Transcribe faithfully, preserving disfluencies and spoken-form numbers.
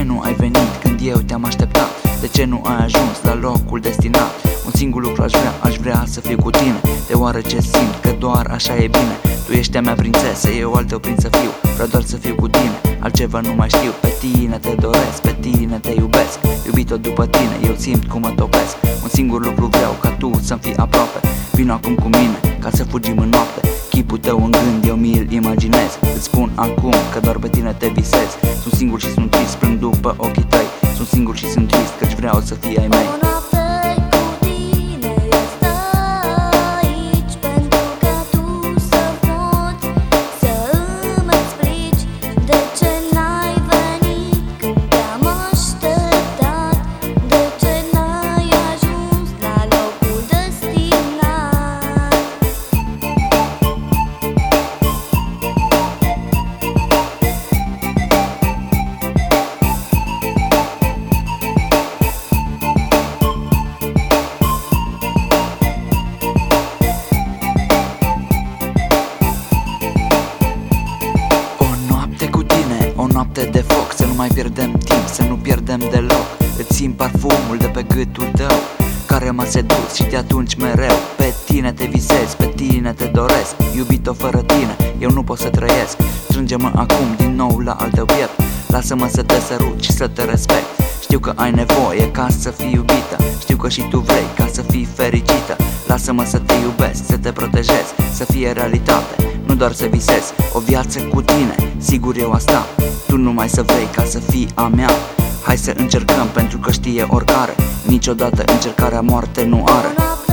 nu ai venit când eu te-am așteptat? De ce nu ai ajuns la locul destinat? Un singur lucru aș vrea, aș vrea să fiu cu tine, deoarece simt că doar așa e bine. Tu ești a mea prințesă, eu al tău prinț să fiu. Vreau doar să fiu cu tine, altceva nu mai știu. Pe tine te doresc, pe tine te iubesc. Iubit-o după tine, eu simt cum mă topesc. Un singur lucru vreau, ca tu să-mi fii aproape. Vino acum cu mine, ca să fugim în noapte. Chipul tău în gând, eu mi-l imaginez. Îți spun acum că doar pe tine te visez. Sunt singur și sunt trist, plâng după ochii tăi. Sunt singur și sunt trist, căci vreau să fii ai mei. O noapte de foc, să nu mai pierdem timp, să nu pierdem deloc. Îți simt parfumul de pe gâtul tău, care m-a sedus și de atunci mereu pe tine te visez, pe tine te doresc. Iubit-o fără tine, eu nu pot să trăiesc. Strânge-mă acum din nou la al tău piept. Lasă-mă să te sărut și să te respect. Știu că ai nevoie ca să fii iubită, știu că și tu vrei ca să fii fericită. Lasă-mă să te iubesc, să te protejez, să fie realitate, nu doar să visez. O viață cu tine, sigur eu asta. Tu numai să vrei ca să fii a mea. Hai să încercăm pentru că știe oricare, niciodată încercarea moarte nu are.